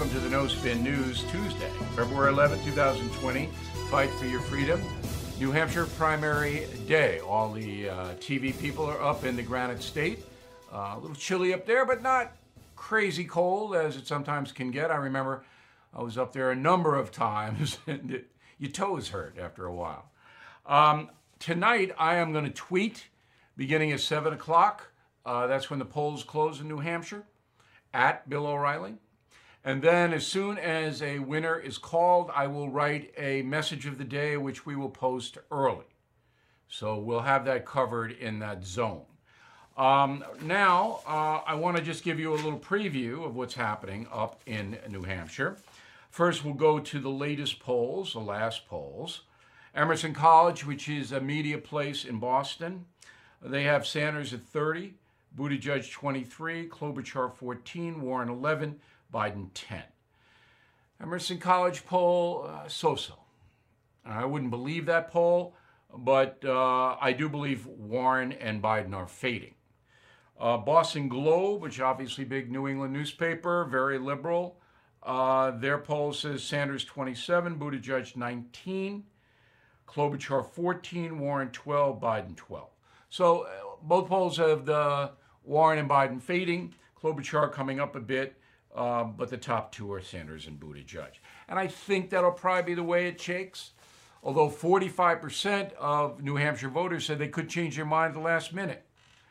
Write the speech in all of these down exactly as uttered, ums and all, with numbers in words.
welcome to the No Spin News Tuesday, February eleventh, twenty twenty. Fight for your freedom. New Hampshire primary day. All the uh, T V people are up in the Granite State. Uh, a little chilly up there, but not crazy cold as it sometimes can get. I remember I was up there a number of times, and it, your toes hurt after a while. Um, tonight, I am going to tweet beginning at seven o'clock. Uh, that's when the polls close in New Hampshire, at Bill O'Reilly. And then as soon as a winner is called, I will write a message of the day, which we will post early. So we'll have that covered in that zone. Um, now, uh, I want to just give you a little preview of what's happening up in New Hampshire. First, we'll go to the latest polls, the last polls. Emerson College, which is a media place in Boston, they have Sanders at thirty, Buttigieg twenty-three, Klobuchar fourteen, Warren eleven, Biden ten. Emerson College poll, uh, so-so. I wouldn't believe that poll, but uh, I do believe Warren and Biden are fading. Uh, Boston Globe, which obviously big New England newspaper, very liberal. Uh, their poll says Sanders twenty-seven, Buttigieg nineteen, Klobuchar fourteen, Warren twelve, Biden twelve. So uh, both polls have the Warren and Biden fading, Klobuchar coming up a bit, uh, but the top two are Sanders and Buttigieg. And I think that'll probably be the way it shakes, although forty-five percent of New Hampshire voters said they could change their mind at the last minute.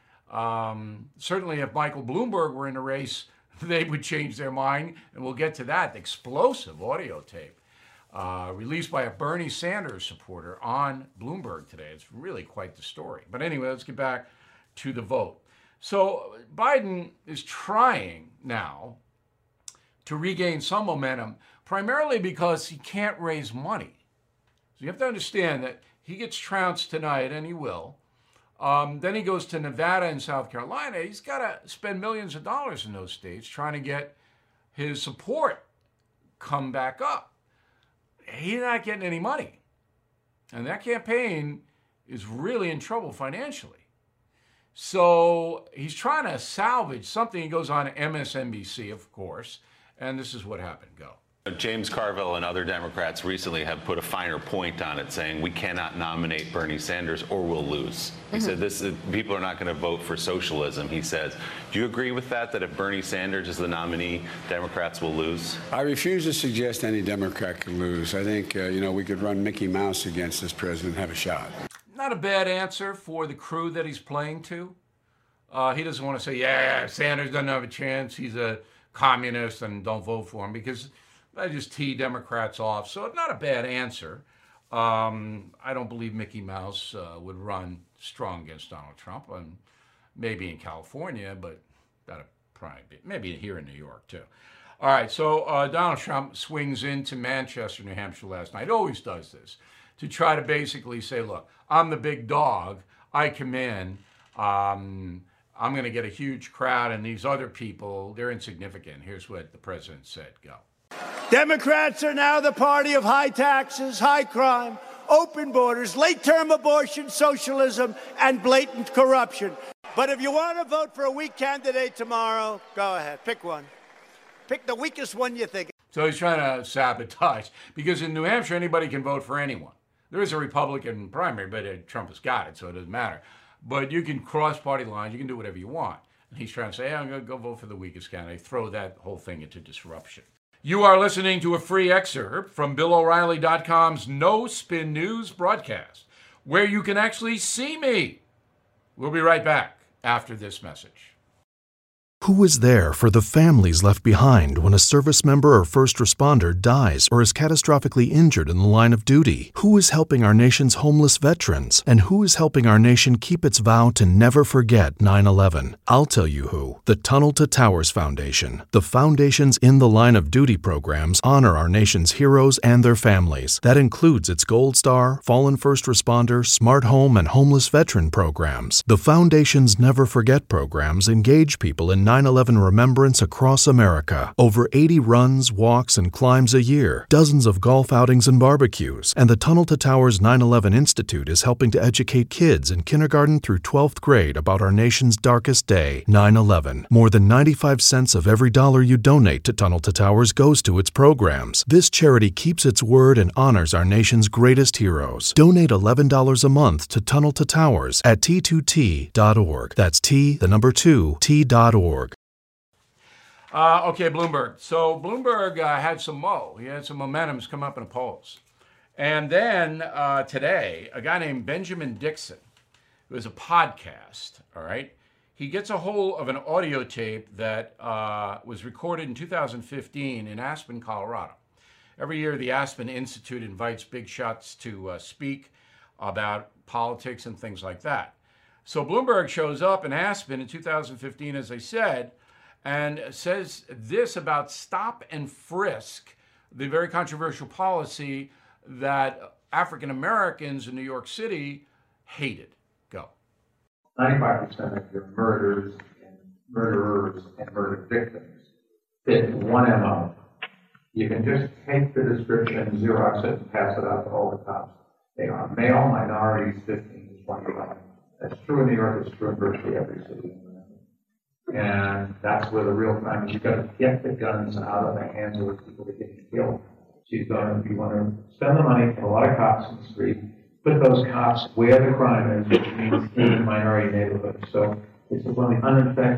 Um, certainly if Michael Bloomberg were in the race, they would change their mind, and we'll get to that. The explosive audio tape uh, released by a Bernie Sanders supporter on Bloomberg today. It's really quite the story. But anyway, let's get back to the vote. So Biden is trying now to regain some momentum, primarily because he can't raise money. So you have to understand that he gets trounced tonight, and he will. Um, then he goes to Nevada and South Carolina. He's got to spend millions of dollars in those states trying to get his support come back up. He's not getting any money. And that campaign is really in trouble financially. So he's trying to salvage something. He goes on M S N B C, of course, and this is what happened. Go. James Carville and other Democrats recently have put a finer point on it, saying we cannot nominate Bernie Sanders or we'll lose. He mm-hmm. said this is, people are not going to vote for socialism, he says. Do you agree with that, that if Bernie Sanders is the nominee, Democrats will lose? I refuse to suggest any Democrat can lose. I think, uh, you know, we could run Mickey Mouse against this president and have a shot. Not a bad answer for the crew that he's playing to. Uh, he doesn't want to say, yeah, Sanders doesn't have a chance. He's a communist and don't vote for him, because I just tee Democrats off. So not a bad answer. Um, I don't believe Mickey Mouse uh, would run strong against Donald Trump, and maybe in California, but that'd probably be, maybe here in New York too. All right, so uh, Donald Trump swings into Manchester, New Hampshire last night. Always does this to try to basically say, look, I'm the big dog. I come in. Um, I'm going to get a huge crowd, and these other people, they're insignificant. Here's what the president said. Go. Democrats are now the party of high taxes, high crime, open borders, late-term abortion, socialism, and blatant corruption. But if you want to vote for a weak candidate tomorrow, go ahead. Pick one. Pick the weakest one you think. So he's trying to sabotage, because in New Hampshire, anybody can vote for anyone. There is a Republican primary, but uh, Trump has got it, so it doesn't matter. But you can cross party lines. You can do whatever you want. And he's trying to say, hey, I'm going to go vote for the weakest candidate. Throw that whole thing into disruption. You are listening to a free excerpt from Bill O'Reilly dot com's No Spin News broadcast, where you can actually see me. We'll be right back after this message. Who is there for the families left behind when a service member or first responder dies or is catastrophically injured in the line of duty? Who is helping our nation's homeless veterans? And who is helping our nation keep its vow to never forget nine eleven? I'll tell you who. The Tunnel to Towers Foundation. The foundation's In the Line of Duty programs honor our nation's heroes and their families. That includes its Gold Star, Fallen First Responder, Smart Home, and Homeless Veteran programs. The foundation's Never Forget programs engage people in nine eleven remembrance across America. Over eighty runs, walks, and climbs a year, dozens of golf outings and barbecues, and the Tunnel to Towers nine eleven Institute is helping to educate kids in kindergarten through twelfth grade about our nation's darkest day, nine eleven. More than ninety-five cents of every dollar you donate to Tunnel to Towers goes to its programs. This charity keeps its word and honors our nation's greatest heroes. Donate eleven dollars a month to Tunnel to Towers at T two T dot org. That's T, the number two, T dot org. Uh, okay, Bloomberg. So Bloomberg uh, had some mo. He had some momentum's come up in the polls. And then uh, today, a guy named Benjamin Dixon, who has a podcast, all right, he gets a hold of an audio tape that uh, was recorded in two thousand fifteen in Aspen, Colorado. Every year, the Aspen Institute invites big shots to uh, speak about politics and things like that. So Bloomberg shows up in Aspen in two thousand fifteen, as I said, and says this about stop and frisk, the very controversial policy that African Americans in New York City hated. Go. ninety-five percent of your murders and murderers and murder victims fit one M O. You can just take the description, Xerox it, and pass it out to all the cops. They are male minorities, fifteen to twenty-five. That's true in New York. It's true in virtually every city. And that's where the real crime is. You've got to get the guns out of the hands of the people that get killed. So you've got to, if you want to spend the money, put a lot of cops in the street, put those cops where the crime is, which means in minority neighborhoods. So it's one of the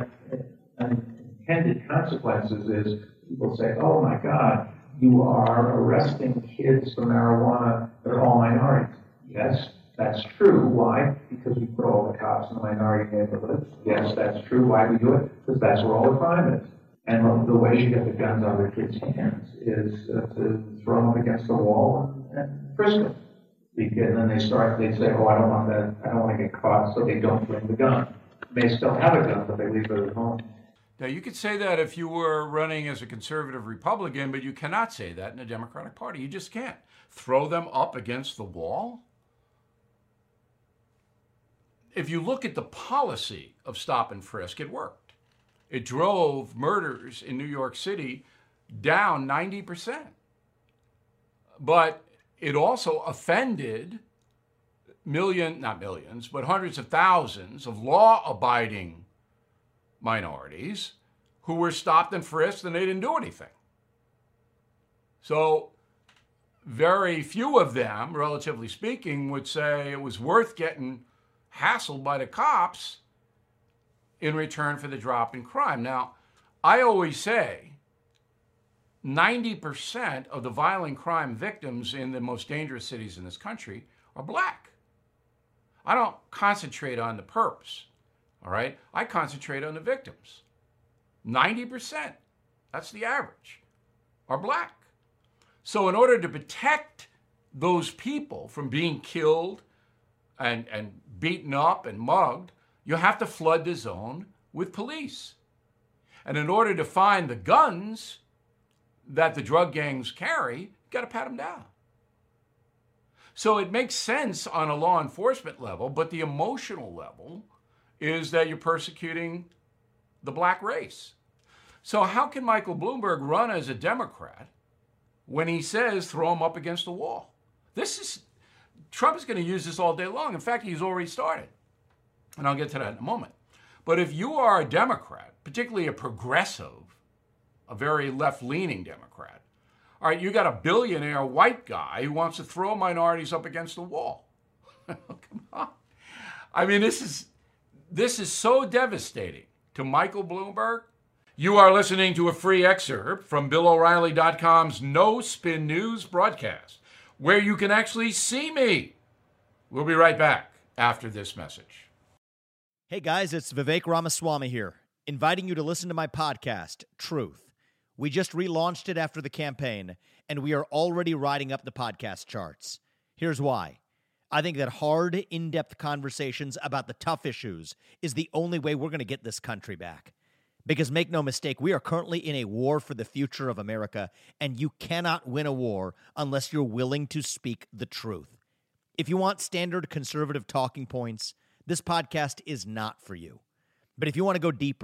unintended consequences is people say, oh my God, you are arresting kids for marijuana that are all minorities. Yes, that's true. Why? Because we put all the cops in the minority neighborhoods. Yes, that's true. Why do we do it? Because that's where all the crime is. And the ways you get the guns out of the kids' hands is uh, to throw them against the wall and, and frisk them. And then they start, they say, oh, I don't want that, I don't want to get caught, so they don't bring the gun. They may still have a gun, but they leave it at home. Now, you could say that if you were running as a conservative Republican, but you cannot say that in the Democratic Party. You just can't. Throw them up against the wall? If you look at the policy of stop and frisk, it worked. It drove murders in New York City down ninety percent. But it also offended million, not millions, but hundreds of thousands of law-abiding minorities who were stopped and frisked and they didn't do anything. So very few of them, relatively speaking, would say it was worth getting hassled by the cops in return for the drop in crime. Now, I always say ninety percent of the violent crime victims in the most dangerous cities in this country are black. I don't concentrate on the perps, all right? I concentrate on the victims. ninety percent, that's the average, are black. So in order to protect those people from being killed and, and beaten up and mugged, you have to flood the zone with police. And in order to find the guns that the drug gangs carry, you got to pat them down. So it makes sense on a law enforcement level, but the emotional level is that you're persecuting the black race. So how can Michael Bloomberg run as a Democrat when he says throw him up against the wall? This is, Trump is going to use this all day long. In fact, he's already started. And I'll get to that in a moment. But if you are a Democrat, particularly a progressive, a very left-leaning Democrat, all right, you got a billionaire white guy who wants to throw minorities up against the wall. Come on. I mean, this is this is so devastating to Michael Bloomberg. You are listening to a free excerpt from Bill O'Reilly dot com's No Spin News broadcast, where you can actually see me. We'll be right back after this message. Hey guys, it's Vivek Ramaswamy here, inviting you to listen to my podcast, Truth. We just relaunched it after the campaign, and we are already riding up the podcast charts. Here's why. I think that hard, in-depth conversations about the tough issues is the only way we're going to get this country back. Because make no mistake, we are currently in a war for the future of America, and you cannot win a war unless you're willing to speak the truth. If you want standard conservative talking points, this podcast is not for you. But if you want to go deeper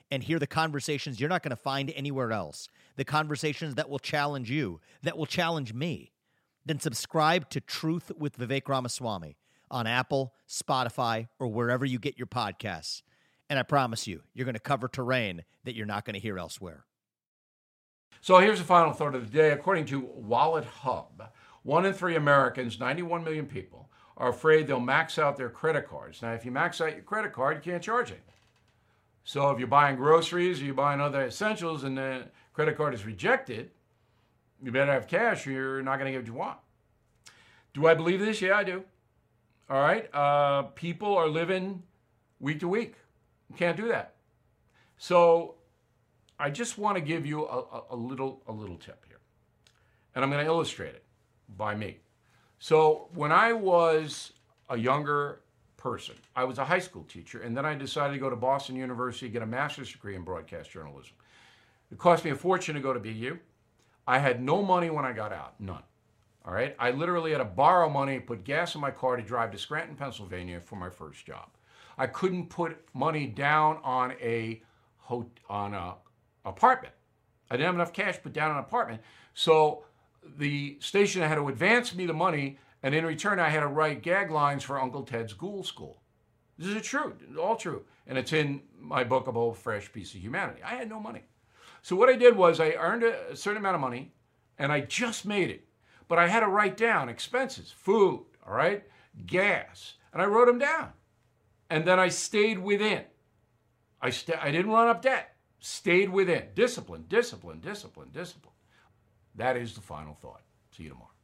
and hear the conversations you're not going to find anywhere else, the conversations that will challenge you, that will challenge me, then subscribe to Truth with Vivek Ramaswamy on Apple, Spotify, or wherever you get your podcasts. And I promise you, you're going to cover terrain that you're not going to hear elsewhere. So here's the final thought of the day. According to Wallet Hub, one in three Americans, ninety-one million people, are afraid they'll max out their credit cards. Now, if you max out your credit card, you can't charge it. So if you're buying groceries or you're buying other essentials and the credit card is rejected, you better have cash or you're not going to get what you want. Do I believe this? Yeah, I do. All right. Uh, people are living week to week. You can't do that. So I just want to give you a, a, a little a little tip here. And I'm going to illustrate it by me. So when I was a younger person, I was a high school teacher, and then I decided to go to Boston University, get a master's degree in broadcast journalism. It cost me a fortune to go to B U. I had no money when I got out, none. All right? I literally had to borrow money, put gas in my car to drive to Scranton, Pennsylvania for my first job. I couldn't put money down on a on a apartment. I didn't have enough cash to put down an apartment. So the station had to advance me the money, and in return, I had to write gag lines for Uncle Ted's Ghoul School. This is true, all true. And it's in my book, A Bold Fresh Piece of Humanity. I had no money. So what I did was I earned a certain amount of money, and I just made it. But I had to write down expenses, food, all right, gas, and I wrote them down. And then I stayed within. I, st- I didn't run up debt. Stayed within. Discipline, discipline, discipline, discipline. That is the final thought. See you tomorrow.